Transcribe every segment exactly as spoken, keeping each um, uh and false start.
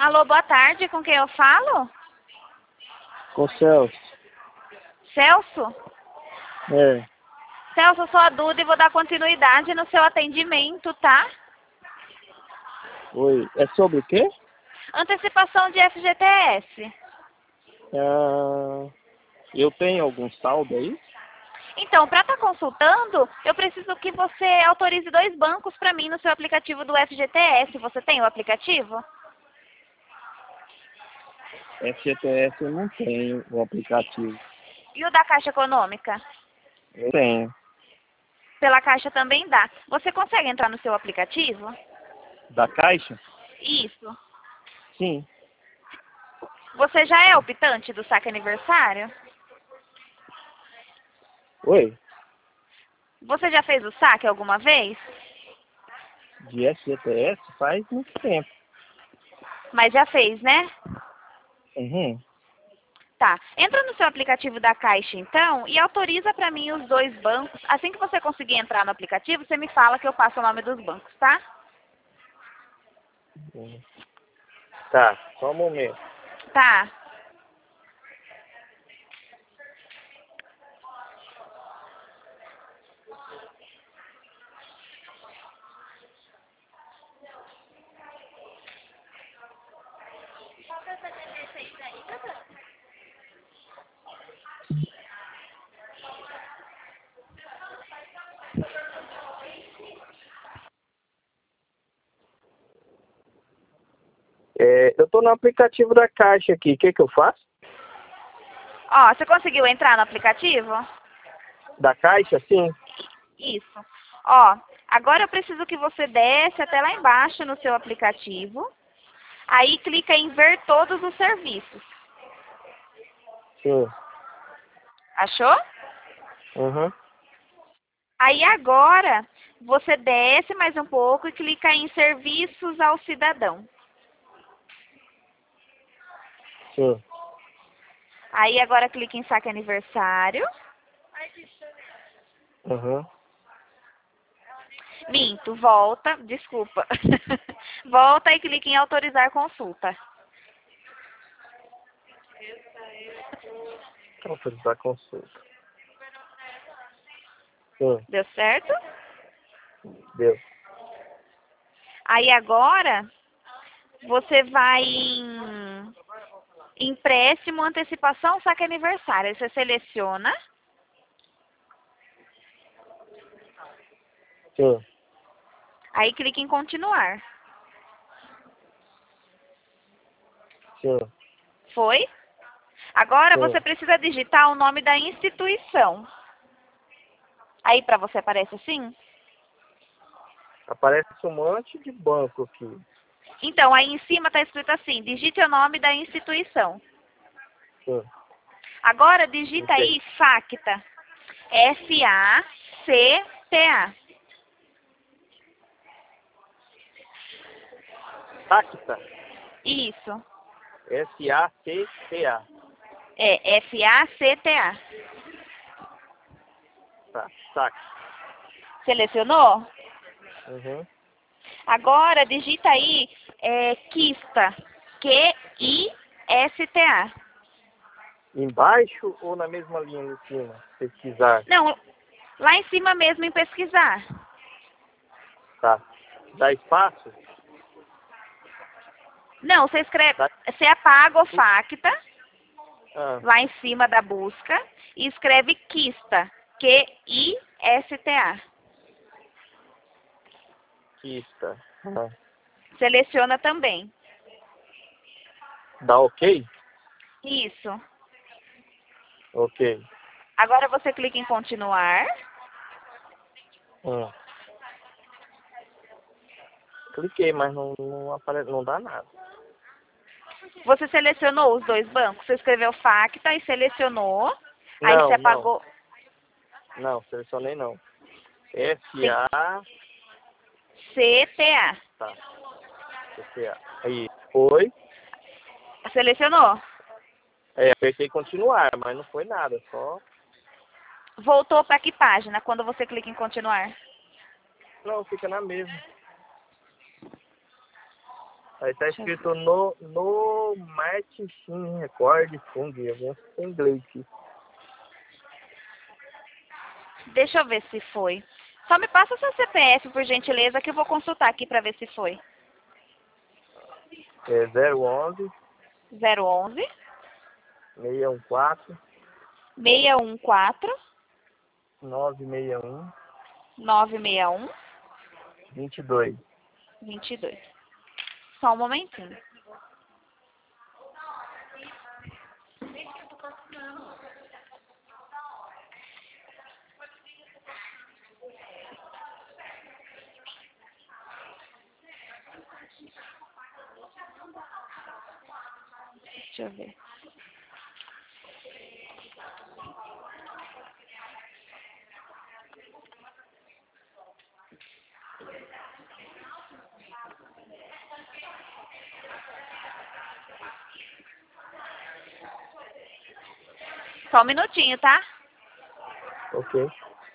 Alô, boa tarde, com quem eu falo? Com o Celso. Celso? É. Celso, eu sou a Duda e vou dar continuidade no seu atendimento, tá? Oi. É sobre o quê? Antecipação de F G T S. Ah, eu tenho algum saldo aí? Então, para estar consultando, eu preciso que você autorize dois bancos para mim no seu aplicativo do F G T S. Você tem o aplicativo? F G T S eu não tenho o aplicativo. E o da Caixa Econômica? Eu tenho. Pela Caixa também dá. Você consegue entrar no seu aplicativo? Da Caixa? Isso. Sim. Você já é optante do saque aniversário? Oi. Você já fez o saque alguma vez? De F G T S faz muito tempo. Mas já fez, né? Uhum. Tá. Entra no seu aplicativo da Caixa, então, e autoriza para mim os dois bancos. Assim que você conseguir entrar no aplicativo, você me fala que eu passo o nome dos bancos, tá? Uhum. Tá, só um momento. Tá. É, eu tô no aplicativo da Caixa aqui. O que que eu faço? Ó, você conseguiu entrar no aplicativo? Da Caixa, sim. Isso. Ó, agora eu preciso que você desce até lá embaixo no seu aplicativo. Aí clica em ver todos os serviços. Sim. Achou? Uhum. Aí agora você desce mais um pouco e clica em serviços ao cidadão. Sim. Aí agora clica em saque aniversário. Uhum. Minto, volta, desculpa. Volta e clica em autorizar consulta. Autorizar a consulta. Sim. Deu certo? Deu. Aí agora você vai em empréstimo, antecipação, saque aniversário. Aí você seleciona. Sim. Aí clica em continuar. Sim. Foi? Agora Sim. você precisa digitar o nome da instituição. Aí para você aparece assim? Aparece um monte de banco aqui. Então, aí em cima está escrito assim, digite o nome da instituição. Sim. Agora digita Ok. aí FACTA. F A C T A. Sacta. Isso. S A C T A. É F A C T A. Tá. Sacta. Selecionou? Uhum. Agora digita aí é, QUISTA. Q I S T A. Embaixo ou na mesma linha em cima? Pesquisar. Não, lá em cima mesmo em pesquisar. Tá. Dá espaço? Não, você escreve, Dá... você apaga o FACTA, Ah, lá em cima da busca, e escreve QUISTA. Q I S T A. aqui está. Ah. Seleciona também. Dá ok? Isso. Ok. Agora você clica em continuar. Hum. Cliquei, mas não, não aparece, não dá nada. Você selecionou os dois bancos? Você escreveu FACTA e selecionou. Aí você Não, não. apagou. Não, selecionei não. F Tem A C T A. Tá. F A Aí. Foi. Selecionou? É, apertei continuar, mas não foi nada, só. Voltou para que página quando você clica em continuar? Não, fica na mesma. Aí tá Deixa eu ver. escrito no, no Match Shin Record Fung. Eu vou em inglês aqui. Deixa eu ver se foi. Só me passa seu C P F, por gentileza, que eu vou consultar aqui para ver se foi. É zero onze, zero onze, seiscentos e quatorze, seiscentos e quatorze, novecentos e sessenta e um, novecentos e sessenta e um, vinte e dois. vinte e dois. Só um momentinho. Deixa eu ver. Só um minutinho, tá? Ok.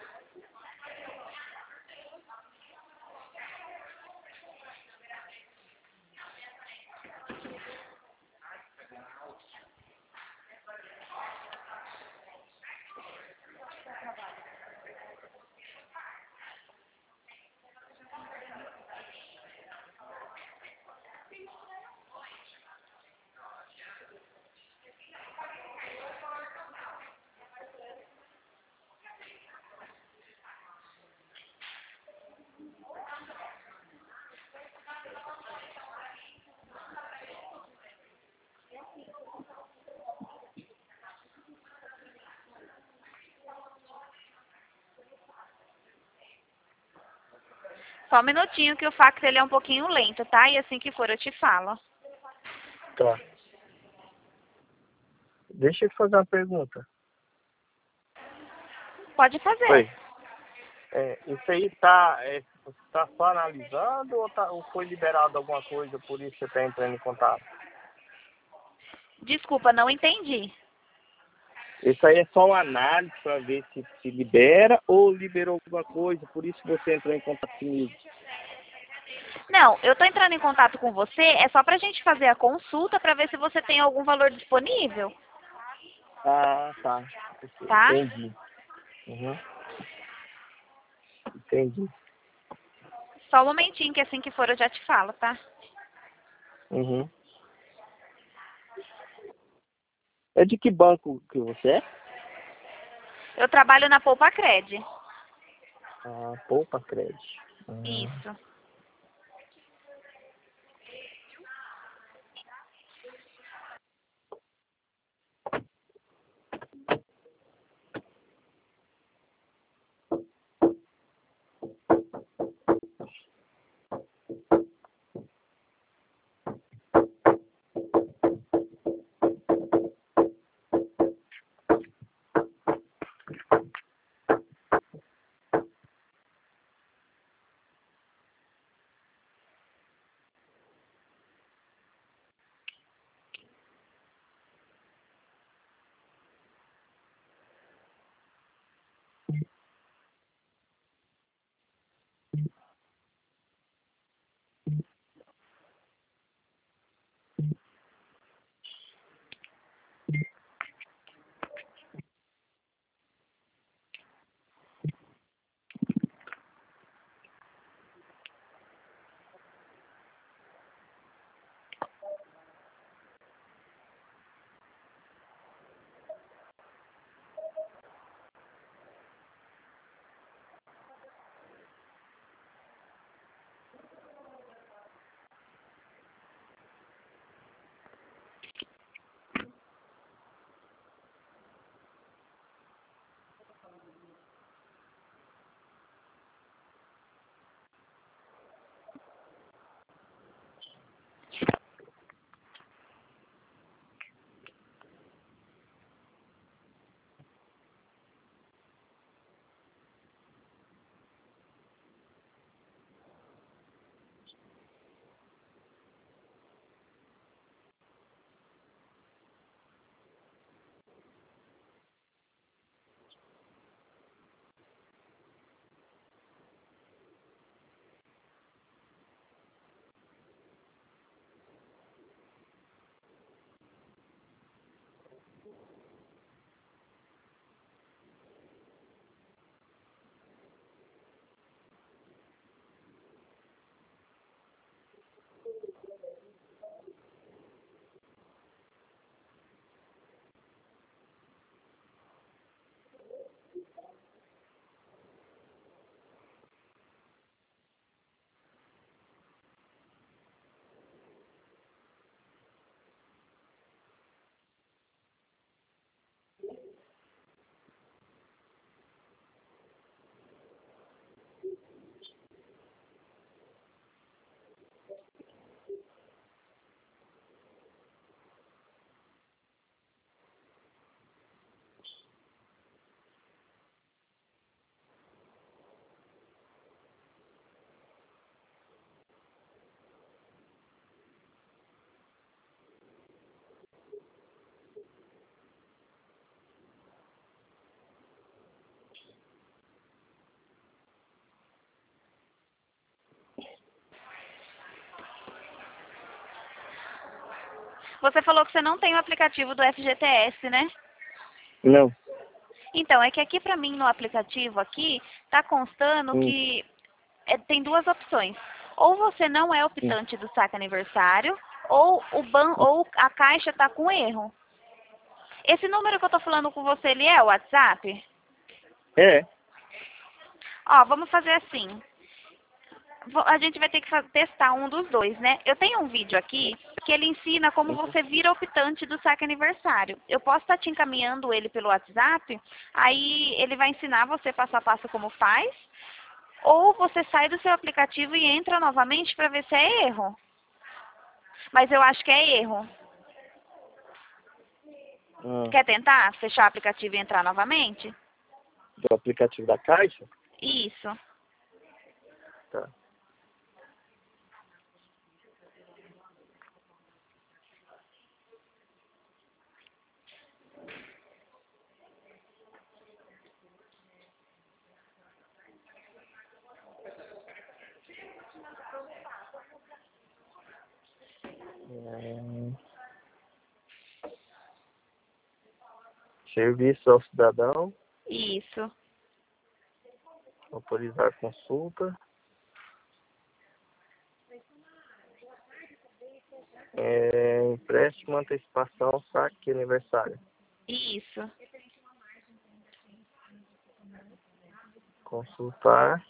Só um minutinho que o fax ele é um pouquinho lento, tá? E assim que for eu te falo. Tá. Deixa eu te fazer uma pergunta. Pode fazer. Oi. É, isso aí tá, é, tá só analisando ou, tá, ou foi liberado alguma coisa, por isso você tá entrando em contato? Desculpa, não entendi. Isso aí é só uma análise para ver se se libera ou liberou alguma coisa, por isso você entrou em contato comigo. Não, eu tô entrando em contato com você, é só pra gente fazer a consulta pra ver se você tem algum valor disponível, Ah, tá. tá? Entendi. Uhum. Entendi. Só um momentinho que assim que for eu já te falo, tá? Uhum. É de que banco que você é? Eu trabalho na Poupa Cred. Ah, Poupa Crédito. Hum. Isso. Você falou que você não tem o aplicativo do F G T S, né? Não. Então, é que aqui pra mim no aplicativo aqui, tá constando Hum, que é, tem duas opções. Ou você não é hum, optante do saque aniversário, ou, o ban hum. ou a caixa tá com erro. Esse número que eu tô falando com você, ele é o WhatsApp? É. Ó, vamos fazer assim. Vo- A gente vai ter que fa- testar um dos dois, né? Eu tenho um vídeo aqui que ele ensina como Uhum. você vira optante do saque aniversário. Eu posso estar te encaminhando ele pelo WhatsApp, aí ele vai ensinar você passo a passo como faz, ou você sai do seu aplicativo e entra novamente para ver se é erro. Mas eu acho que é erro. Hum. Quer tentar fechar o aplicativo e entrar novamente? Do aplicativo da Caixa? Isso. Tá. Hum. Serviço ao cidadão. Isso. Autorizar consulta. É, empréstimo, antecipação, saque, aniversário. Isso. Consultar.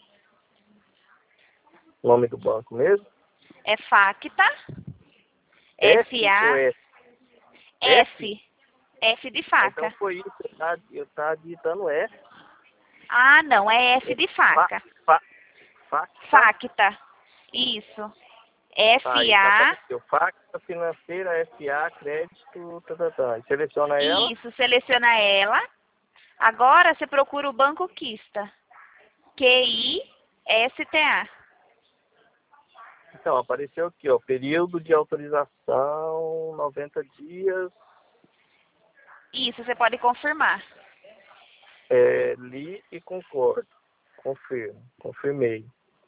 Nome do banco mesmo? É Facta. F F ou A S? F? F. F de Ah, então faca. foi isso. Eu tava, eu tava digitando F. Ah, não, é F É, de fa, faca. fa, facta. Facta. Isso. Tá, F aí tá A. apareceu. Facta financeira, F A, crédito, tá, tá, tá. Aí seleciona ela. Isso, seleciona ela. Agora você procura o Banco Quista. Q I S T A. Então, apareceu aqui, ó. Período de autorização, noventa dias. Isso, você pode confirmar. É, li e concordo. Confirmo. Confirmei.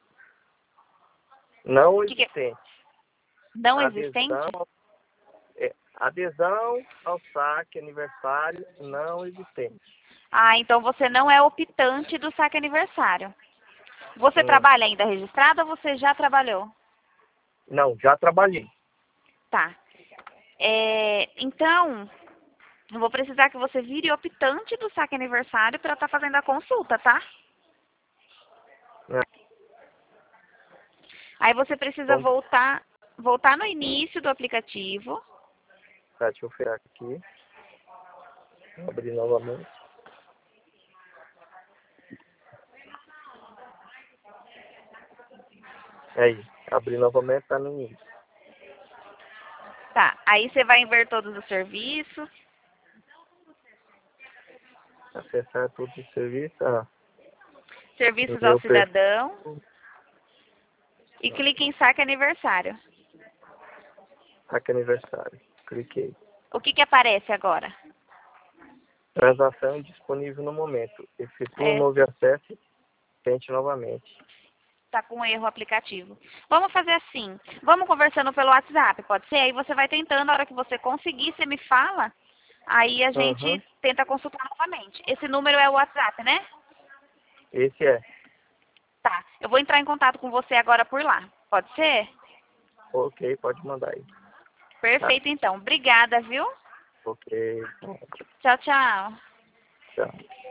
Não Que que é? existente. Não Adesão, existente? é, adesão ao saque aniversário não existente. Ah, então você não é optante do saque aniversário. Você Hum, trabalha ainda registrado ou você já trabalhou? não, já trabalhei. Tá. É, então, eu vou precisar que você vire optante do saque aniversário para estar fazendo a consulta, tá? Né? Aí você precisa Então, voltar, voltar no início do aplicativo. tá, deixa eu fechar aqui. Abrir novamente. Aí, abrir novamente, tá no início. Tá. Aí você vai em ver todos os serviços. Acessar todos os serviços. Ah, Serviços ao meu perfil. cidadão. E clique em saque aniversário. Saque aniversário. Cliquei. O que que aparece agora? Transação indisponível no momento. Efetua um É, novo acesso. Tente novamente. tá com erro o aplicativo. Vamos fazer assim. Vamos conversando pelo WhatsApp, pode ser? Aí você vai tentando, a hora que você conseguir, você me fala. Aí a gente Uhum. tenta consultar novamente. Esse número é o WhatsApp, né? Esse é. Tá. Eu vou entrar em contato com você agora por lá. Pode ser? Ok, pode mandar aí. Tá? Perfeito, então. Obrigada, viu? Ok. Tchau, tchau. Tchau.